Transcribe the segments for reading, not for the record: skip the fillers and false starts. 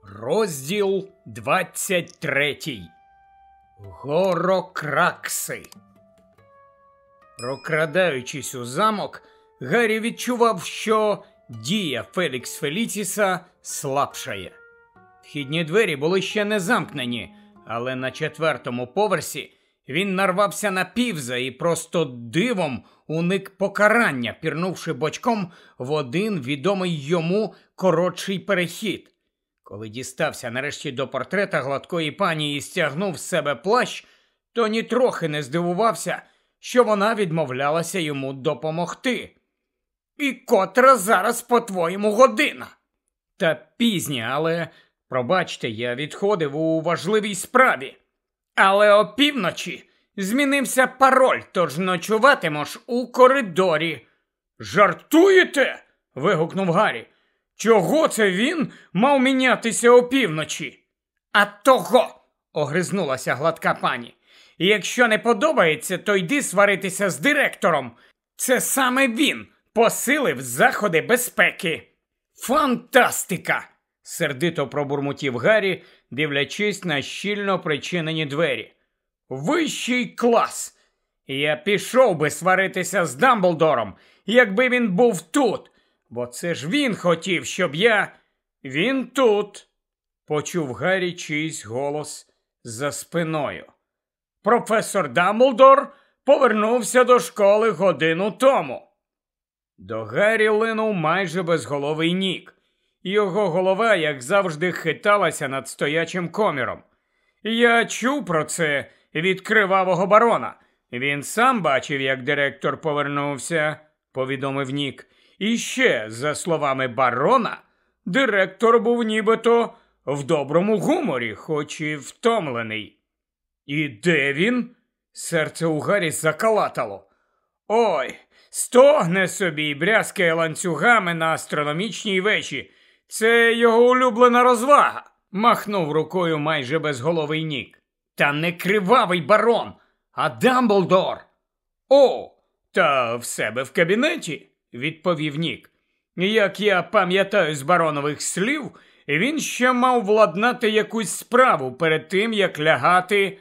Розділ 23. Горокракси. Прокрадаючись у замок, Гаррі відчував, що дія Фелікс Феліціса слабшає. Вхідні двері були ще не замкнені, але на 4-му поверсі він нарвався на півза і просто дивом уник покарання, пірнувши бочком в один відомий йому коротший перехід. Коли дістався нарешті до портрета гладкої пані і стягнув з себе плащ, то нітрохи не здивувався, що вона відмовлялася йому допомогти. «І котра зараз, по-твоєму, година?» «Та пізня, але, пробачте, я відходив у важливій справі. Але опівночі змінився пароль, тож ночуватимеш у коридорі». «Жартуєте?» – вигукнув Гаррі. «Чого це він мав мінятися опівночі?» «А того!» – огризнулася гладка пані. «Якщо не подобається, то йди сваритися з директором. Це саме він посилив заходи безпеки». «Фантастика!» – сердито пробурмотів Гаррі, дивлячись на щільно причинені двері. «Вищий клас! Я пішов би сваритися з Дамблдором, якби він був тут. Бо це ж він хотів, щоб я... Він тут!» Почув Гаррі чийсь голос за спиною. «Професор Дамблдор повернувся до школи годину тому». До Гаррі линув майже безголовий Нік. Його голова, як завжди, хиталася над стоячим коміром. «Я чув про це від кривавого барона. Він сам бачив, як директор повернувся», – повідомив Нік. «І ще, за словами барона, директор був нібито в доброму гуморі, хоч і втомлений». «І де він?» – серце у Гаррі закалатало. «Ой, стогне собі й брязкає ланцюгами на астрономічній вежі. Це його улюблена розвага», – махнув рукою майже безголовий Нік. «Та не кривавий барон, а Дамблдор». «О, та в себе в кабінеті», – відповів Нік. «Як я пам'ятаю з баронових слів, він ще мав владнати якусь справу перед тим, як лягати».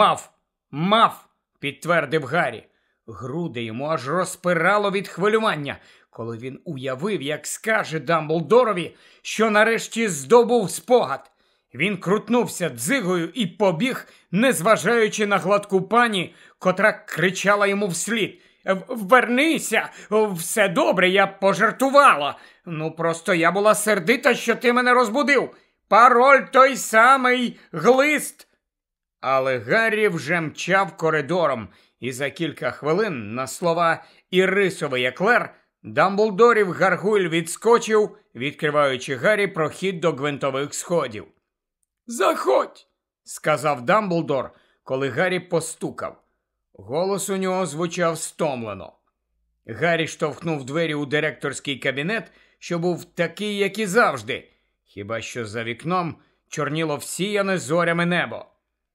«Мав», – підтвердив Гаррі. Груди йому аж розпирало від хвилювання, коли він уявив, як скаже Дамблдорові, що нарешті здобув спогад. Він крутнувся дзигою і побіг, незважаючи на гладку пані, котра кричала йому вслід. «Вернися! Все добре, я пожартувала! Ну, просто я була сердита, що ти мене розбудив! Пароль той самий, глист!» Але Гаррі вже мчав коридором, і за кілька хвилин на слова «Ірисовий еклер» Дамблдорів гаргуль відскочив, відкриваючи Гаррі прохід до гвинтових сходів. «Заходь!» – сказав Дамблдор, коли Гаррі постукав. Голос у нього звучав стомлено. Гаррі штовхнув двері у директорський кабінет, що був такий, як і завжди, хіба що за вікном чорніло всіяне зорями небо.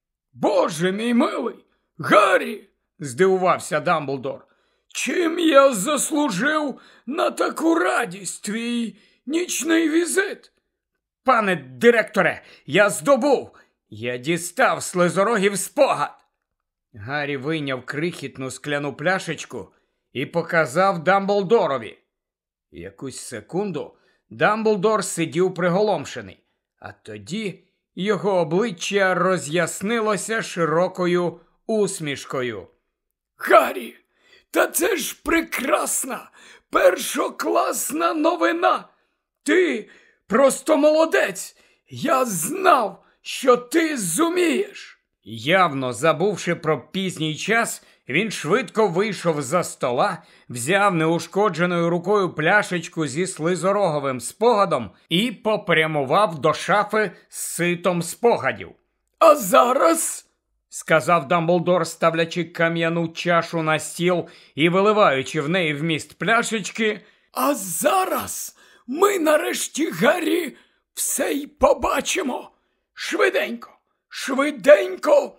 «Боже мій милий, Гаррі!» – здивувався Дамблдор. «Чим я заслужив на таку радість, твій нічний візит?» «Пане директоре, я здобув! Я дістав слизорогів спогад!» Гаррі вийняв крихітну скляну пляшечку і показав Дамблдорові. Якусь секунду Дамблдор сидів приголомшений, а тоді його обличчя роз'яснилося широкою усмішкою. «Гаррі, та це ж прекрасна, першокласна новина! Ти просто молодець! Я знав, що ти зумієш!» Явно забувши про пізній час, він швидко вийшов за стола, взяв неушкодженою рукою пляшечку зі слизороговим спогадом і попрямував до шафи з ситом спогадів. «А зараз», – сказав Дамблдор, ставлячи кам'яну чашу на стіл і виливаючи в неї вміст пляшечки, «а зараз ми нарешті, Гаррі, все й побачимо. Швиденько! Швиденько!»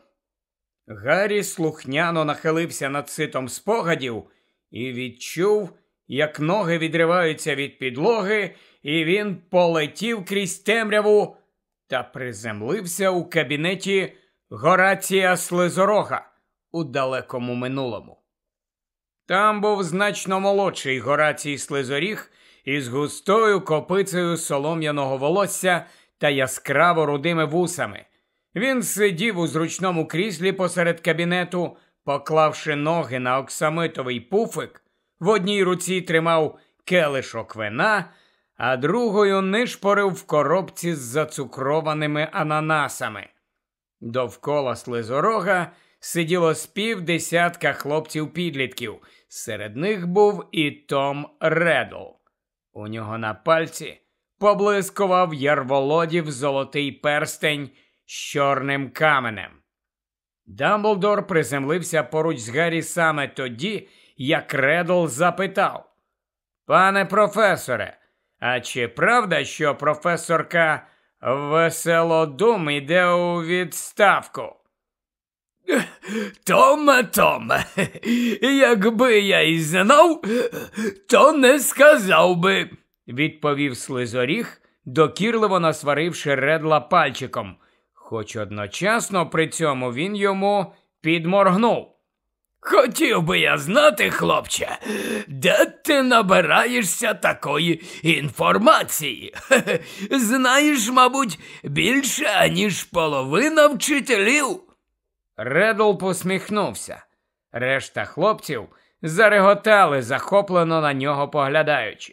Гаррі слухняно нахилився над ситом спогадів і відчув, як ноги відриваються від підлоги, і він полетів крізь темряву та приземлився у кабінеті Горація Слизорога у далекому минулому. Там був значно молодший Горацій Слизоріг із густою копицею солом'яного волосся та яскраво рудими вусами. Він сидів у зручному кріслі посеред кабінету, поклавши ноги на оксамитовий пуфик, в одній руці тримав келишок вина, а другою нишпорив в коробці з зацукрованими ананасами. Довкола Слизорога сиділо з півдесятка хлопців-підлітків, серед них був і Том Реддл. У нього на пальці поблискував Ярволодів золотий перстень з чорним каменем. Дамблдор приземлився поруч з Гаррі саме тоді, як Реддл запитав: «Пане професоре, а чи правда, що професорка Веселодум іде у відставку?» Томе, якби я й знав, то не сказав би, відповів Слизоріг, докірливо насваривши Реддла пальчиком, хоч одночасно при цьому він йому підморгнув. Хотів би я знати, хлопче, де ти набираєшся такої інформації? Знаєш, мабуть, більше, аніж половина вчителів. Реддл посміхнувся. Решта хлопців зареготали, захоплено на нього поглядаючи.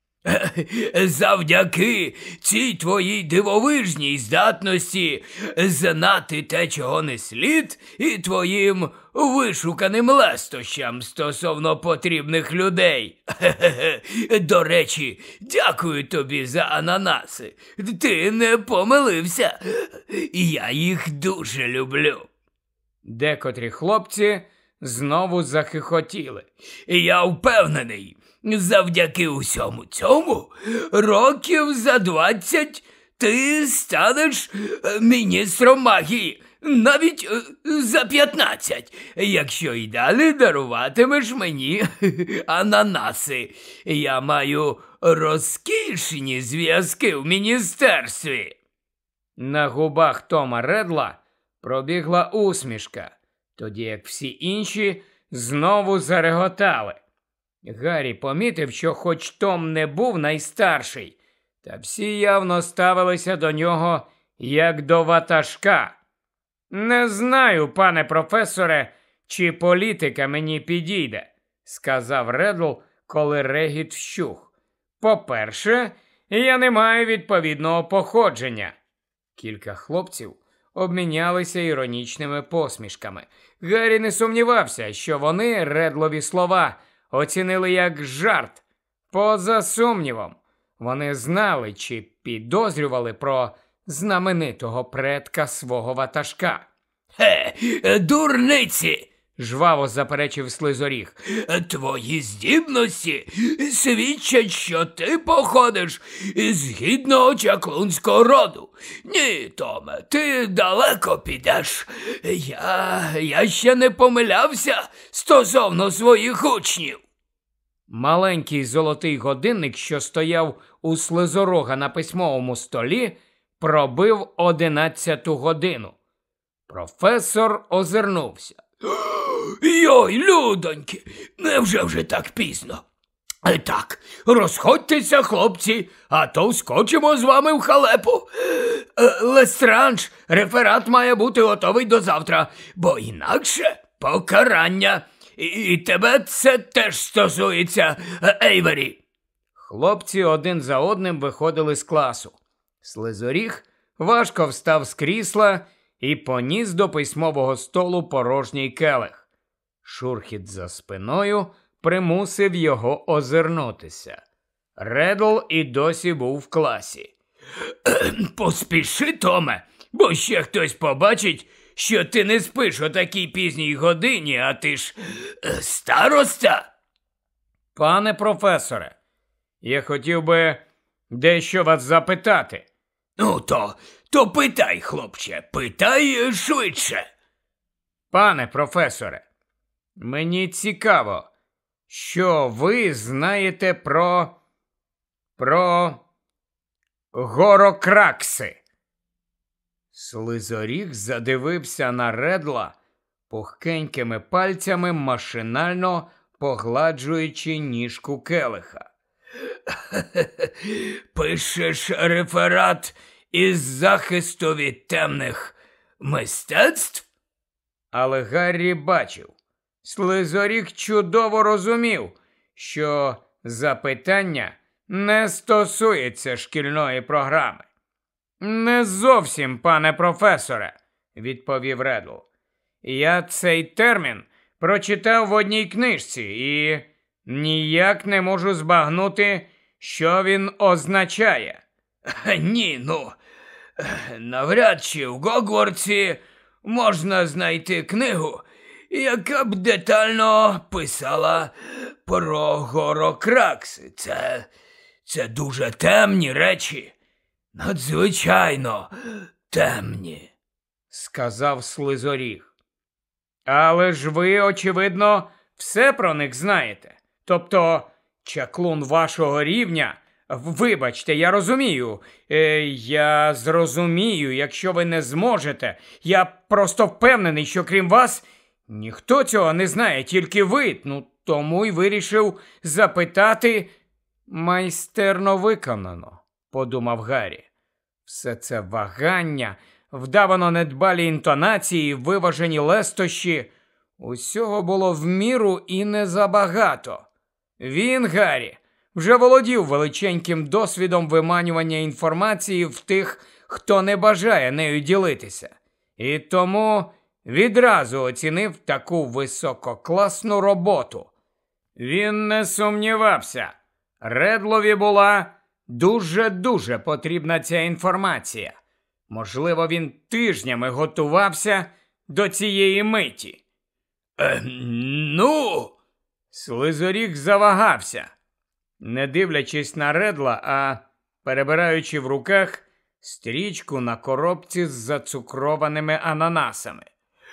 Завдяки цій твоїй дивовижній здатності знати те, чого не слід, і твоїм вишуканим лестощам стосовно потрібних людей. До речі, дякую тобі за ананаси. Ти не помилився. Я їх дуже люблю. Декотрі хлопці знову захихотіли. Я впевнений, завдяки усьому цьому, років за 20 ти станеш міністром магії, навіть за 15, якщо й далі даруватимеш мені ананаси. Я маю розкішні зв'язки в міністерстві. На губах Тома Реддла пробігла усмішка, тоді як всі інші знову зареготали. Гаррі помітив, що хоч Том не був найстарший, та всі явно ставилися до нього як до ватажка. «Не знаю, пане професоре, чи політика мені підійде», – сказав Реддл, коли регіт вщух. «По-перше, я не маю відповідного походження». Кілька хлопців обмінялися іронічними посмішками. Гаррі не сумнівався, що вони Реддлові слова оцінили як жарт. Поза сумнівом, вони знали чи підозрювали про знаменитого предка свого ватажка. Дурниці! Жваво заперечив Слизоріг. Твої здібності свідчать, що ти походиш із гідного чаклунського роду. Ні, Томе, ти далеко підеш. Я ще не помилявся стосовно своїх учнів. Маленький золотий годинник, що стояв у Слизорога на письмовому столі, пробив 11-ту годину. Професор озирнувся. Йой, людоньки, невже вже так пізно? Так, розходьтеся, хлопці, а то вскочимо з вами в халепу. Лестранж, реферат має бути готовий до завтра, бо інакше покарання. І тебе це теж стосується, Ейвері. Хлопці один за одним виходили з класу. Слизоріг важко встав з крісла і поніс до письмового столу порожній келих. Шурхіт за спиною примусив його озирнутися. Реддл і досі був в класі. Поспіши, Томе, бо ще хтось побачить, що ти не спиш о такій пізній годині, а ти ж староста. Пане професоре, я хотів би дещо вас запитати. Ну, то питай, хлопче, питай швидше. Пане професоре, мені цікаво, що ви знаєте про горокракси. Слизоріг задивився на Редла, пухкенькими пальцями машинально погладжуючи ніжку келиха. Пишеш реферат із захисту від темних мистецтв? Але Гаррі бачив. Слизоріг чудово розумів, що запитання не стосується шкільної програми. «Не зовсім, пане професоре», – відповів Редл. «Я цей термін прочитав в одній книжці і ніяк не можу збагнути, що він означає». Ні, навряд чи в Гогвартсі можна знайти книгу, яка б детально писала про Горокракси. Це дуже темні речі. Надзвичайно темні, сказав Слизоріг. Але ж ви, очевидно, все про них знаєте. Тобто, чаклун вашого рівня, вибачте, я розумію, я зрозумію, якщо ви не зможете. Я просто впевнений, що крім вас, ніхто цього не знає, тільки ви. Тому й вирішив запитати. Майстерно виконано, подумав Гаррі. Все це вагання, вдавано недбалі інтонації, виважені лестощі. Усього було в міру і не забагато. Він, Гаррі, вже володів величеньким досвідом виманювання інформації в тих, хто не бажає нею ділитися. І тому відразу оцінив таку висококласну роботу. Він не сумнівався. Редлові була дуже-дуже потрібна ця інформація. Можливо, він тижнями готувався до цієї миті. Слизоріг завагався, не дивлячись на Редла, а перебираючи в руках стрічку на коробці з зацукрованими ананасами.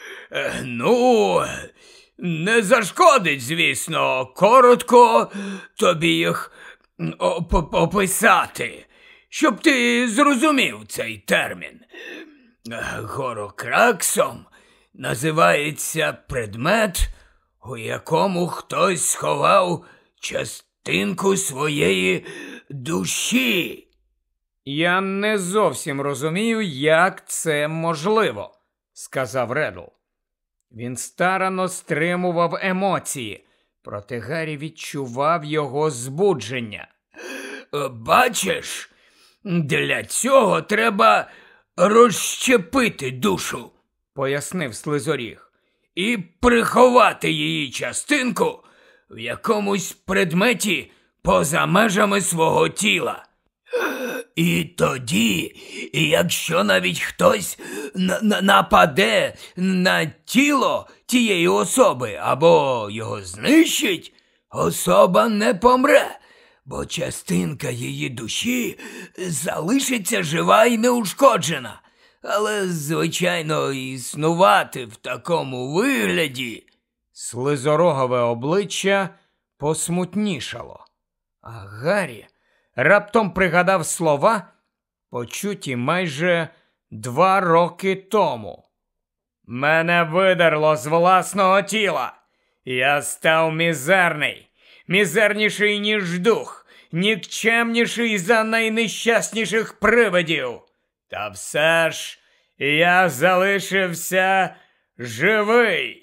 Не зашкодить, звісно, коротко тобі їх описати, щоб ти зрозумів цей термін. Горокраксом називається предмет, у якому хтось сховав частинку своєї душі. Я не зовсім розумію, як це можливо, сказав Редл. Він старанно стримував емоції, проте Гаррі відчував його збудження. Бачиш, для цього треба розщепити душу, пояснив Слизоріг, і приховати її частинку в якомусь предметі поза межами свого тіла. І тоді, якщо навіть хтось нападе на тіло тієї особи або його знищить, особа не помре, бо частинка її душі залишиться жива і неушкоджена. Але, звичайно, існувати в такому вигляді. Слизорогове обличчя посмутнішало, а Гаррі раптом пригадав слова, почуті майже 2 роки тому. «Мене видерло з власного тіла. Я став мізерний, мізерніший, ніж дух, нікчемніший за найнещасніших привидів. Та все ж я залишився живий».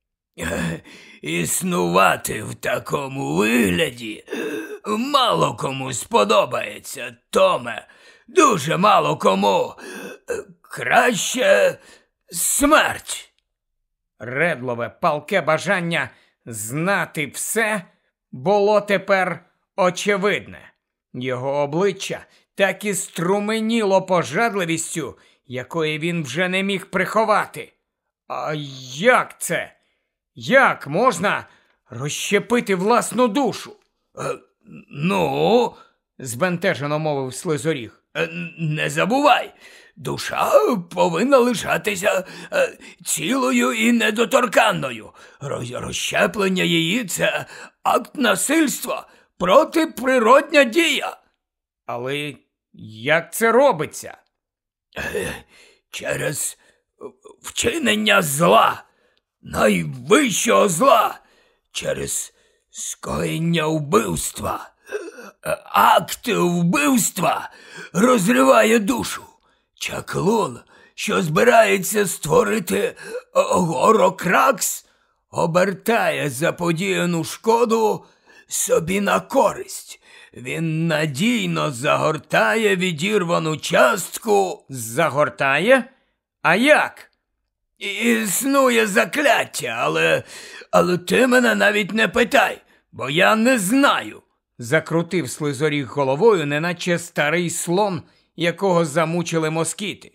Існувати в такому вигляді мало кому сподобається, Томе. Дуже мало кому. Краще смерть. Редлове палке бажання знати все було тепер очевидне. Його обличчя так і струменіло пожадливістю, якої він вже не міг приховати. А як це? Як можна розщепити власну душу? Збентежено мовив Слизоріг. Не забувай, душа повинна лишатися цілою і недоторканною. Розщеплення її – це акт насильства, протиприродня дія. Але як це робиться? через вчинення зла, найвищого зла, через скоєння вбивства. Акт вбивства розриває душу. Чаклун, що збирається створити Горокракс, обертає заподіяну шкоду собі на користь. Він надійно загортає відірвану частку. Загортає? А як? Існує закляття, але ти мене навіть не питай, бо я не знаю. Закрутив Слизоріг головою, неначе старий слон, якого замучили москіти.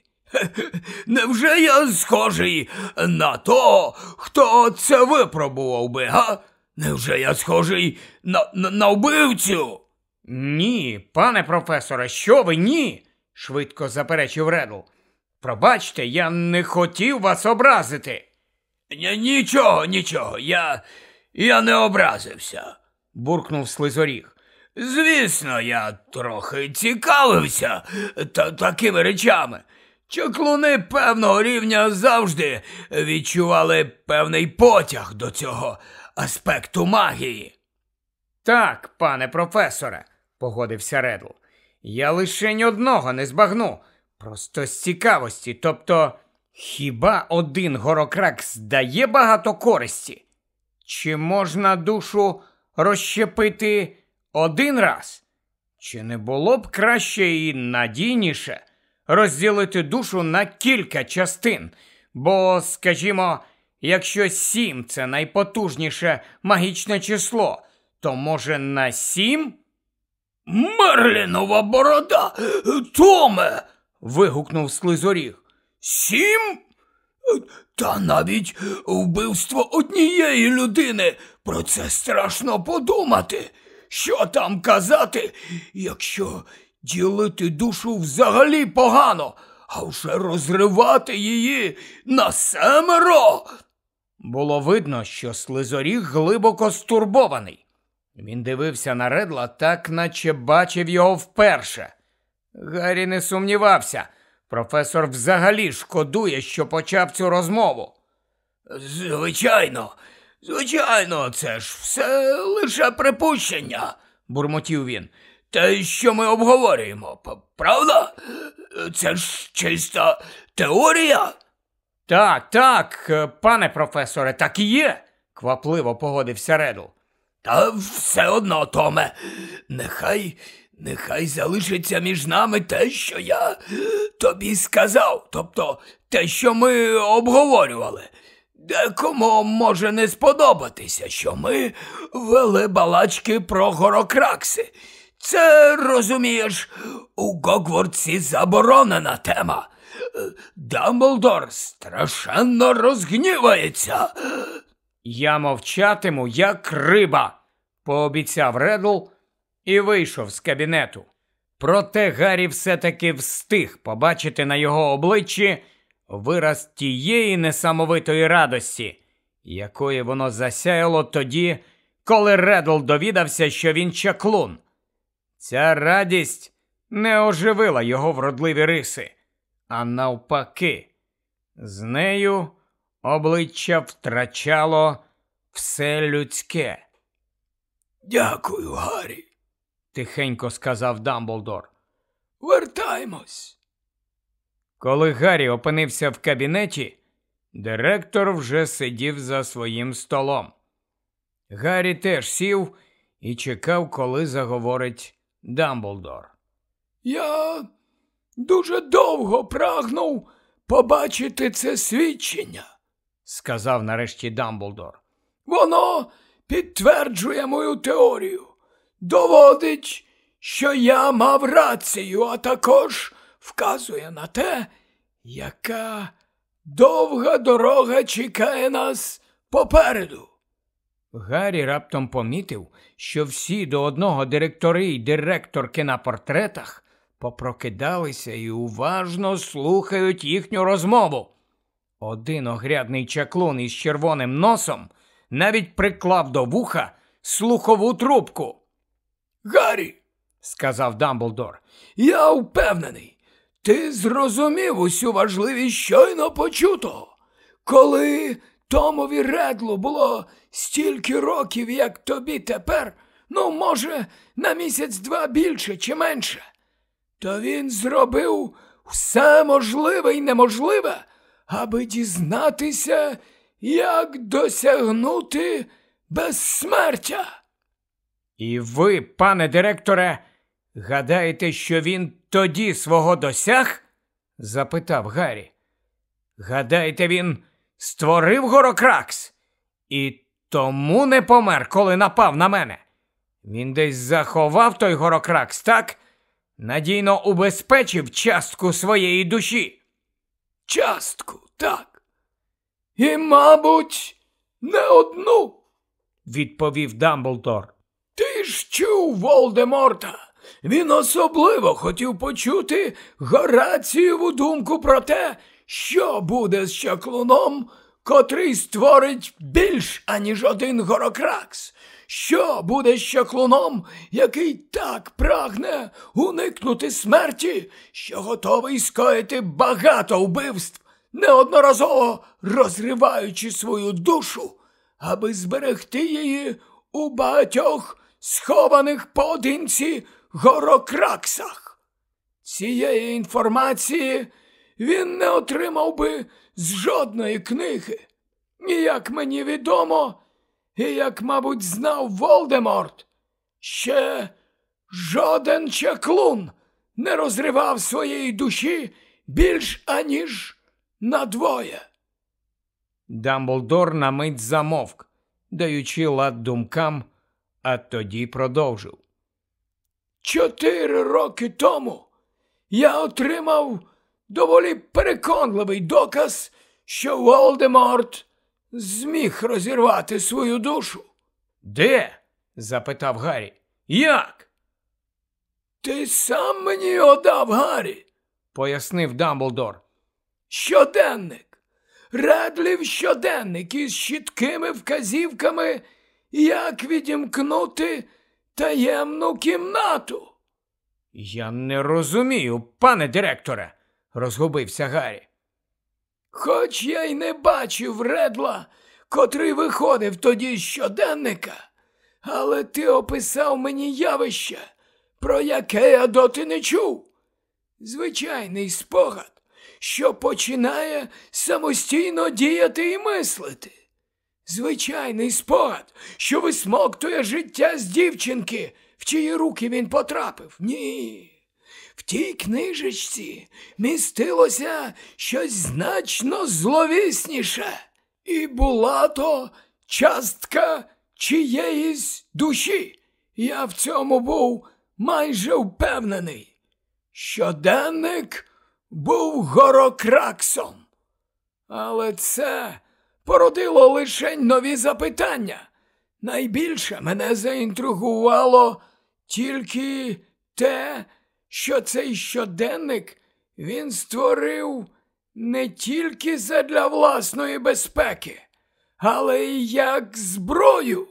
Невже я схожий на того, хто це випробував би, га? Невже я схожий на вбивцю? Ні, пане професоре, що ви, ні? Швидко заперечив Реддл. Пробачте, я не хотів вас образити. Нічого, я не образився, буркнув Слизоріг. Звісно, я трохи цікавився такими речами. Чаклуни певного рівня завжди відчували певний потяг до цього аспекту магії. Так, пане професоре, погодився Реддл. Я лишень одного не збагну. Просто з цікавості, тобто, хіба один Горокракс дає багато користі? Чи можна душу розщепити один раз? Чи не було б краще і надійніше розділити душу на кілька частин? Бо, скажімо, якщо 7 – це найпотужніше магічне число, то може на 7? Мерлінова борода! Томе! Вигукнув Слизоріг. 7? Та навіть вбивство однієї людини, про це страшно подумати. Що там казати, якщо ділити душу взагалі погано, а вже розривати її на 7? Було видно, що Слизоріг глибоко стурбований. Він дивився на Реддла так, наче бачив його вперше. Гаррі не сумнівався. Професор взагалі шкодує, що почав цю розмову. Звичайно, це ж все лише припущення, бурмотів він. Те, що ми обговорюємо, правда? Це ж чиста теорія. Так, пане професоре, так і є, квапливо погодився Реддл. Та все одно, Томе, нехай залишиться між нами те, що я тобі сказав, тобто те, що ми обговорювали. Декому може не сподобатися, що ми вели балачки про Горокракси. Це, розумієш, у Гогвартсі заборонена тема. Дамблдор страшенно розгнівається. Я мовчатиму, як риба, пообіцяв Реддл і вийшов з кабінету. Проте Гаррі все-таки встиг побачити на його обличчі вираз тієї несамовитої радості, якої воно засяяло тоді, коли Реддл довідався, що він чаклун. Ця радість не оживила його вродливі риси, а навпаки, з нею обличчя втрачало все людське. «Дякую, Гаррі», – тихенько сказав Дамблдор. «Вертаймось». Коли Гаррі опинився в кабінеті, директор вже сидів за своїм столом. Гаррі теж сів і чекав, коли заговорить Дамблдор. «Я дуже довго прагнув побачити це свідчення», – сказав нарешті Дамблдор. «Воно підтверджує мою теорію, доводить, що я мав рацію, а також вказує на те, яка довга дорога чекає нас попереду». Гаррі раптом помітив, що всі до одного директори й директорки на портретах попрокидалися і уважно слухають їхню розмову. Один огрядний чаклун із червоним носом навіть приклав до вуха слухову трубку. «Гаррі», – сказав Дамблдор, – «я впевнений, Ти зрозумів усю важливість щойно почутого. Коли Томові Редлу було стільки років, як тобі тепер, може, на місяць-два більше чи менше, то він зробив все можливе і неможливе, аби дізнатися, як досягнути безсмертя. І ви, пане директоре, гадаєте, що він тоді свого досяг? Запитав Гаррі. Гадаєте, він створив Горокракс і тому не помер, коли напав на мене? Він десь заховав той Горокракс, так? Надійно убезпечив частку своєї душі. Частку, так. І, мабуть, не одну, відповів Дамблдор. Ти ж чув Волдеморта. Він особливо хотів почути Горацієву думку про те, що буде з чаклуном, котрий створить більш аніж один Горокракс. Що буде з чаклуном, який так прагне уникнути смерті, що готовий скоїти багато вбивств, неодноразово розриваючи свою душу, аби зберегти її у багатьох схованих поодинці Горокраксах. Цієї інформації він не отримав би з жодної книги. І як мені відомо, і як, мабуть, знав Волдеморт, ще жоден чаклун не розривав своєї душі більш аніж надвоє. Дамблдор на мить замовк, даючи лад думкам, а тоді продовжив. 4 роки тому я отримав доволі переконливий доказ, що Волдеморт зміг розірвати свою душу. Де? Запитав Гаррі. Як? Ти сам мені його дав, Гаррі, пояснив Дамблдор. Щоденник. Редлів щоденник із чіткими вказівками, як відімкнути таємну кімнату. Я не розумію, пане директоре, розгубився Гаррі. Хоч я й не бачив Редла, котрий виходив тоді з щоденника, але ти описав мені явище, про яке я доти не чув. Звичайний спогад, що починає самостійно діяти і мислити. Звичайний спогад, що висмоктує життя з дівчинки, в чиї руки він потрапив. Ні. В тій книжечці містилося щось значно зловісніше. І була то частка чиєїсь душі. Я в цьому був майже впевнений. Щоденник був Горокраксом. Але це породило лише нові запитання. Найбільше мене заінтригувало тільки те, що цей щоденник він створив не тільки задля власної безпеки, але й як зброю.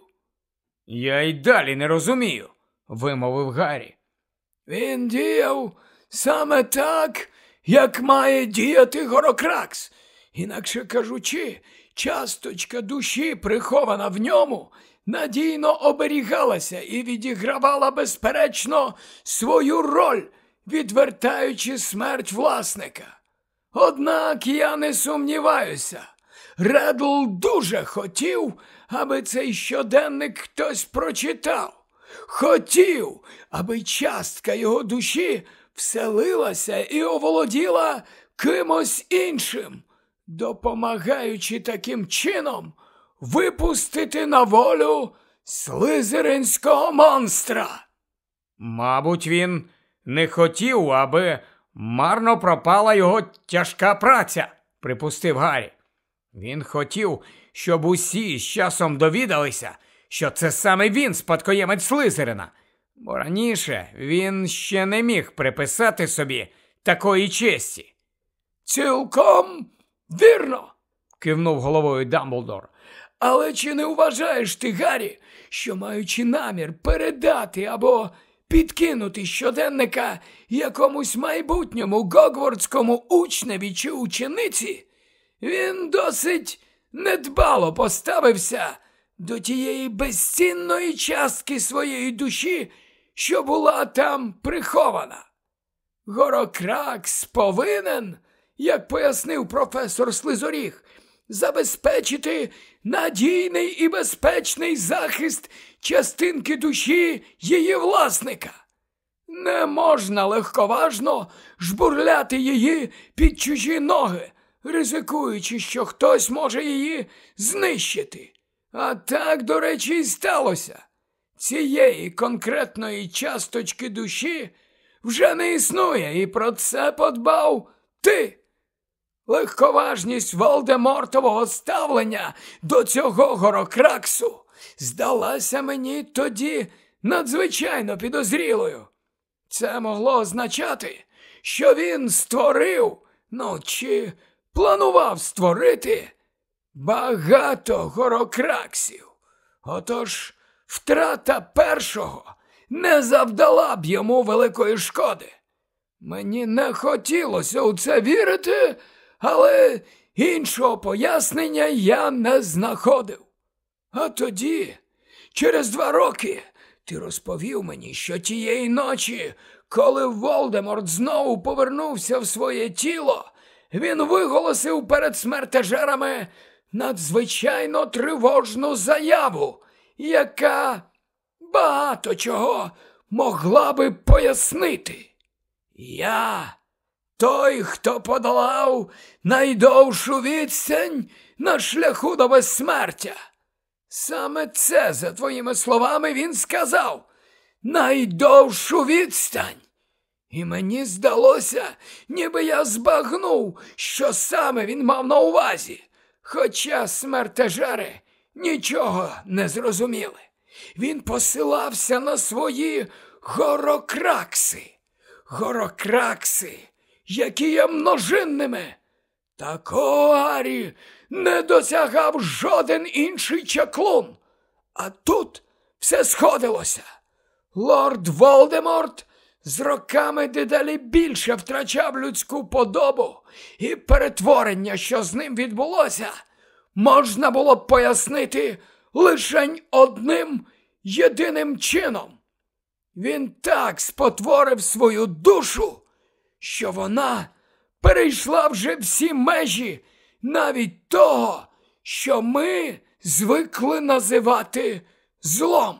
Я й далі не розумію, вимовив Гаррі. Він діяв саме так, як має діяти Горокракс. Інакше кажучи, часточка душі, прихована в ньому, надійно оберігалася і відігравала, безперечно, свою роль, відвертаючи смерть власника. Однак я не сумніваюся, Редл дуже хотів, аби цей щоденник хтось прочитав. Хотів, аби частка його душі вселилася і оволоділа кимось іншим, допомагаючи таким чином випустити на волю слизеринського монстра. Мабуть, він не хотів, аби марно пропала його тяжка праця, припустив Гаррі. Він хотів, щоб усі з часом довідалися, що це саме він спадкоємець Слизерина, бо раніше він ще не міг приписати собі такої честі. Цілком вірно, кивнув головою Дамблдор. Але чи не вважаєш ти, Гаррі, що, маючи намір передати або підкинути щоденника якомусь майбутньому гогвардському учневі чи учениці, він досить недбало поставився до тієї безцінної частки своєї душі, що була там прихована. Горокракс повинен, як пояснив професор Слизоріг, забезпечити надійний і безпечний захист частинки душі її власника. Не можна легковажно жбурляти її під чужі ноги, ризикуючи, що хтось може її знищити. А так, до речі, і сталося. Цієї конкретної часточки душі вже не існує, і про це подбав ти. Легковажність Волдемортового ставлення до цього Горокраксу здалася мені тоді надзвичайно підозрілою. Це могло означати, що він створив, чи планував створити багато Горокраксів. Отож, втрата першого не завдала б йому великої шкоди. Мені не хотілося у це вірити, але іншого пояснення я не знаходив. А тоді, через 2 роки, ти розповів мені, що тієї ночі, коли Волдеморт знову повернувся в своє тіло, він виголосив перед смертежерами надзвичайно тривожну заяву, яка багато чого могла би пояснити. Я той, хто подолав найдовшу відстань на шляху до безсмертя. Саме це, за твоїми словами, він сказав. Найдовшу відстань. І мені здалося, ніби я збагнув, що саме він мав на увазі. Хоча смертежери нічого не зрозуміли. Він посилався на свої Горокракси. Горокракси, які є множинними. Такого, Гаррі, не досягав жоден інший чаклун. А тут все сходилося. Лорд Волдеморт з роками дедалі більше втрачав людську подобу, і перетворення, що з ним відбулося, можна було б пояснити лише одним єдиним чином. Він так спотворив свою душу, що вона перейшла вже всі межі навіть того, що ми звикли називати злом.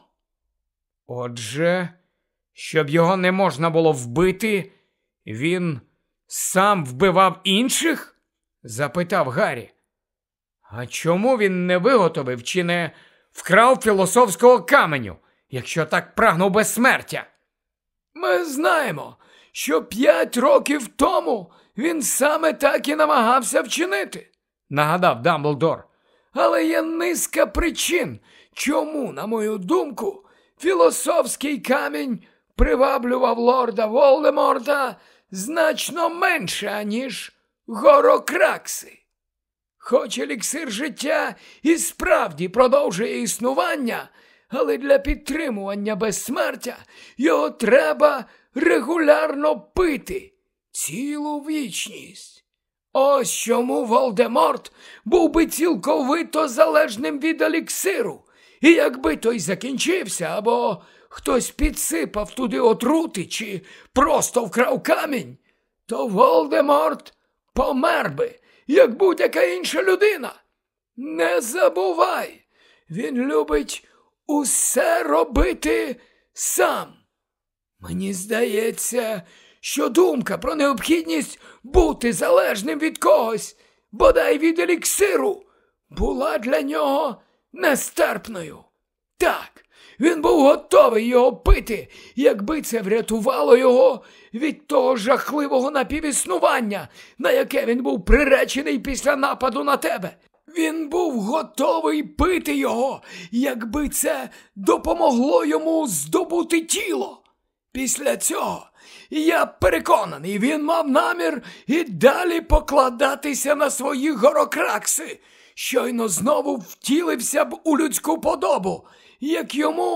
Отже, щоб його не можна було вбити, він сам вбивав інших? Запитав Гаррі. А чому він не виготовив чи не вкрав філософського каменю, якщо так прагнув безсмертя? Ми знаємо, що 5 років тому він саме так і намагався вчинити, нагадав Дамблдор. Але є низка причин, чому, на мою думку, філософський камінь приваблював лорда Волдеморта значно менше, аніж Горокракси. Хоч еліксир життя і справді продовжує існування, але для підтримування безсмертя його треба регулярно пити цілу вічність. Ось чому Волдеморт був би цілковито залежним від еліксиру, і якби той закінчився, або хтось підсипав туди отрути, чи просто вкрав камінь, то Волдеморт помер би, як будь-яка інша людина. Не забувай, він любить усе робити сам. Мені здається, що думка про необхідність бути залежним від когось, бодай від еліксиру, була для нього нестерпною. Так, він був готовий його пити, якби це врятувало його від того жахливого напівіснування, на яке він був приречений після нападу на тебе. Він був готовий пити його, якби це допомогло йому здобути тіло. Після цього, я переконаний, він мав намір і далі покладатися на свої Горокракси, щойно знову втілився б у людську подобу, як йому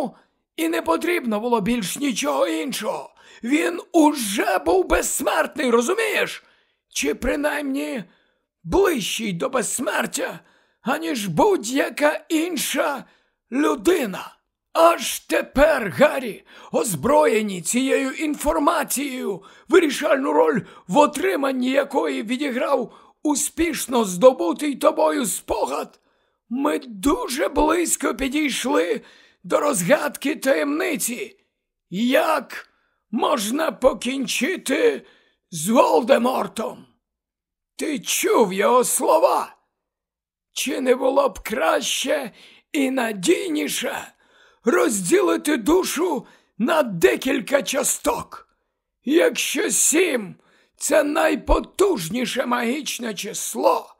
І не потрібно було більш нічого іншого. Він уже був безсмертний, розумієш? Чи принаймні ближчий до безсмертя, аніж будь-яка інша людина. Аж тепер, Гаррі, озброєні цією інформацією, вирішальну роль в отриманні якої відіграв успішно здобутий тобою спогад, ми дуже близько підійшли до розгадки таємниці. Як можна покінчити з Волдемортом? Ти чув його слова? Чи не було б краще і надійніше розділити душу на декілька часток? Якщо 7 – це найпотужніше магічне число,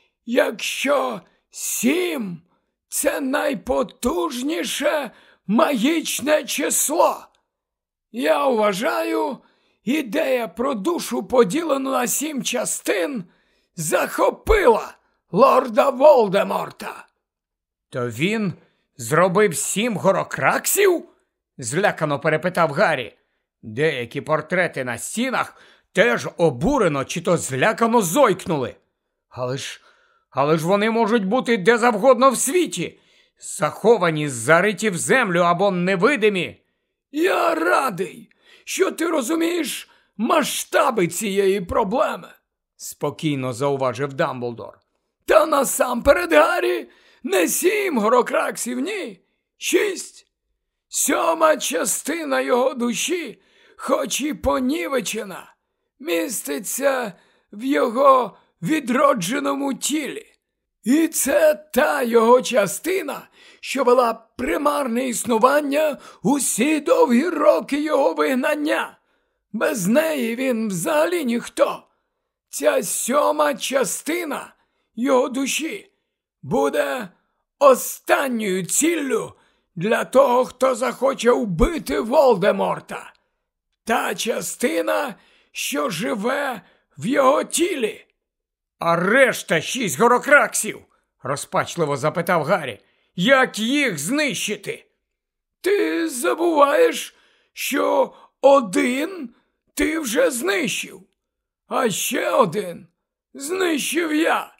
якщо 7 – це найпотужніше магічне число, я вважаю, ідея про душу, поділену на 7 частин, захопила лорда Волдеморта. То він зробив 7 горокраксів? Злякано перепитав Гаррі. Деякі портрети на стінах теж обурено чи то злякано зойкнули. Але ж вони можуть бути де завгодно в світі, заховані, зариті в землю або невидимі. Я радий, що ти розумієш масштаби цієї проблеми, спокійно зауважив Дамблдор. Та насамперед, Гаррі, не 7 горокраксів, ні, 6. 7 частина його душі, хоч і понівечена, міститься в його відродженому тілі. І це та його частина, що вела примарне існування усі довгі роки його вигнання. Без неї він взагалі ніхто. Ця 7 частина його душі буде останньою ціллю для того, хто захоче вбити Волдеморта. Та частина, що живе в його тілі. А решта 6 горокраксів? Розпачливо запитав Гаррі. Як їх знищити? Ти забуваєш, що 1 ти вже знищив, а ще 1 знищив я.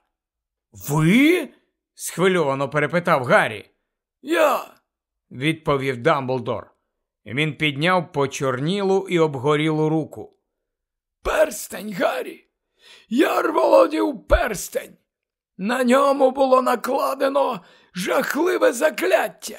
Ви? Схвильовано перепитав Гаррі. Я, відповів Дамблдор. Він підняв почорнілу і обгорілу руку. Перстень, Гаррі. Я володів перстень. На ньому було накладено жахливе закляття.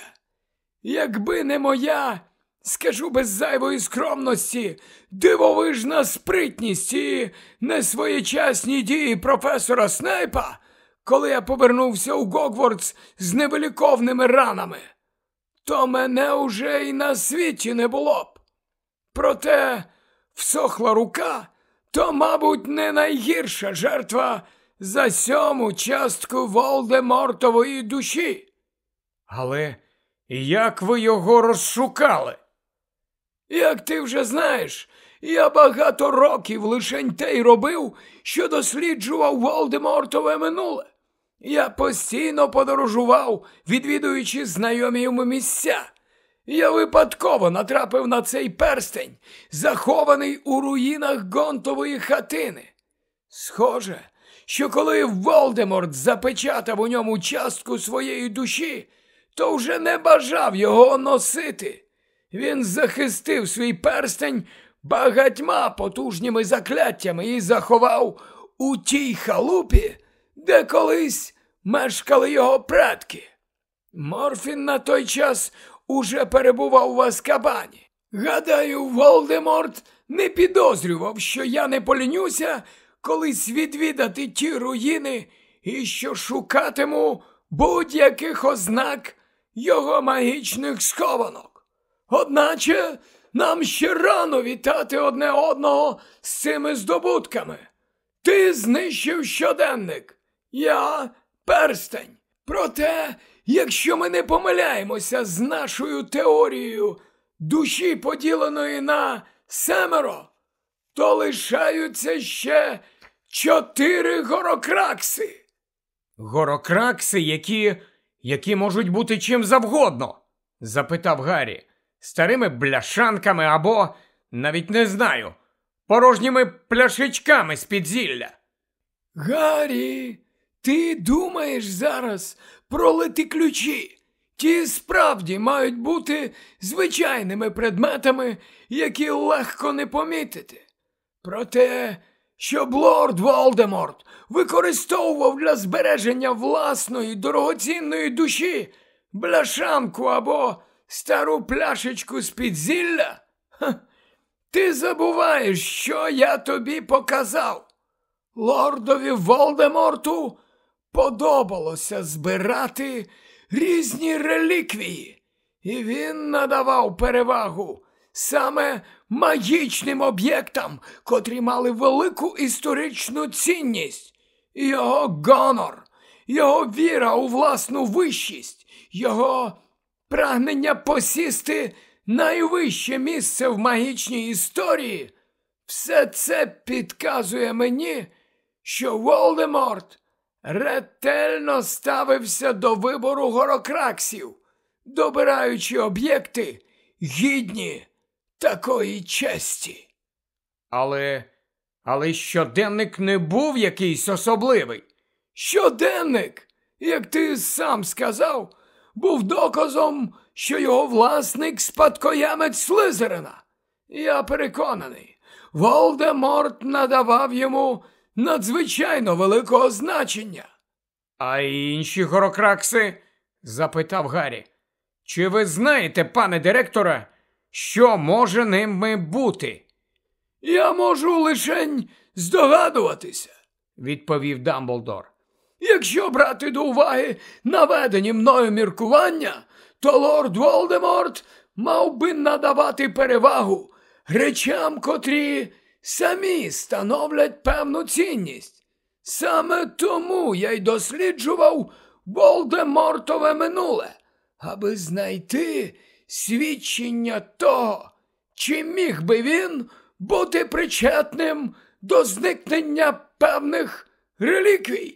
Якби не моя, скажу без зайвої скромності, дивовижна спритність і несвоєчасні дії професора Снейпа, коли я повернувся у Гогвартс з невиліковними ранами, то мене уже й на світі не було б. Проте всохла рука, то, мабуть, не найгірша жертва за 7 частку Волдемортової душі. Але як ви його розшукали? Як ти вже знаєш, я багато років лишень те й робив, що досліджував Волдемортове минуле. Я постійно подорожував, відвідуючи знайомі йому місця. Я випадково натрапив на цей перстень, захований у руїнах Гонтової хатини. Схоже, що коли Волдеморт запечатав у ньому частку своєї душі, то вже не бажав його носити. Він захистив свій перстень багатьма потужніми закляттями і заховав у тій халупі, де колись мешкали його предки. Морфін на той час уже перебував в Азкабані. Гадаю, Волдеморт не підозрював, що я не полінюся колись відвідати ті руїни і що шукатиму будь-яких ознак його магічних схованок. Одначе нам ще рано вітати одне одного з цими здобутками. Ти знищив щоденник, я – перстень. Проте, якщо ми не помиляємося з нашою теорією душі, поділеної на 7, то лишаються ще 4 горокракси. Горокракси, які можуть бути чим завгодно? Запитав Гаррі. старими бляшанками або, навіть не знаю, порожніми пляшечками з-під зілля. Гаррі, ти думаєш зараз про лети-ключі? Ті справді мають бути звичайними предметами, які легко не помітити. Проте, щоб лорд Волдеморт використовував для збереження власної дорогоцінної душі бляшанку або стару пляшечку з-під зілля, ти забуваєш, що я тобі показав. Лордові Волдеморту подобалося збирати різні реліквії, і він надавав перевагу саме магічним об'єктам, котрі мали велику історичну цінність. Його гонор, його віра у власну вищість, його прагнення посісти найвище місце в магічній історії – все це підказує мені, що Волдеморт ретельно ставився до вибору горокраксів, добираючи об'єкти гідні такої честі. Але щоденник не був якийсь особливий. Щоденник, як ти сам сказав, був доказом, що його власник – спадкоємець Слизерина. Я переконаний, Волдеморт надавав йому надзвичайно великого значення. А інші горокракси? Запитав Гаррі. Чи ви знаєте, пане директоре, що може ними бути? Я можу лишень здогадуватися, відповів Дамблдор. Якщо брати до уваги наведені мною міркування, то лорд Волдеморт мав би надавати перевагу речам, котрі самі становлять певну цінність. Саме тому я й досліджував Волдемортове минуле, аби знайти свідчення того, чи міг би він бути причетним до зникнення певних реліквій.